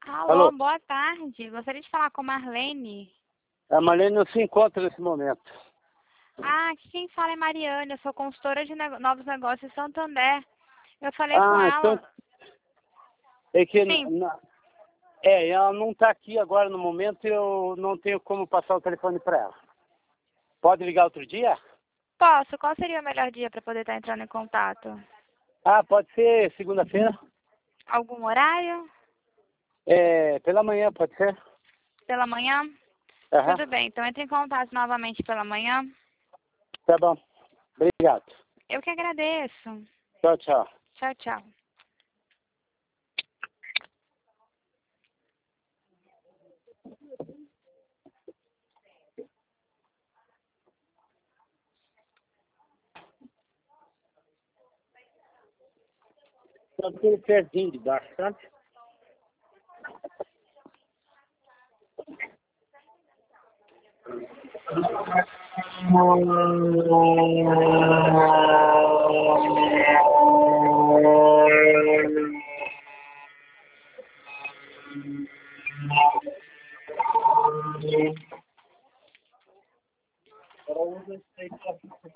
Alô, Alô, boa tarde. Gostaria de falar com Marlene. a Marlene não se encontra nesse momento. Aqui quem fala é Mariana, eu sou consultora de novos negócios em Santander. Eu falei com Ah, então ela. é que Sim, ela não está aqui agora no momento e eu não tenho como passar o telefone para ela. Pode ligar outro dia? posso. Qual seria o melhor dia para poder estar entrando em contato? Ah, pode ser segunda-feira? Algum horário? Pela manhã, pode ser? Pela manhã? Aham, Tudo bem, então entre em contato novamente pela manhã. tá bom. Obrigado. Eu que agradeço. Tchau, tchau. Tchau, tchau. Só aquele pezinho de baixo, sabe?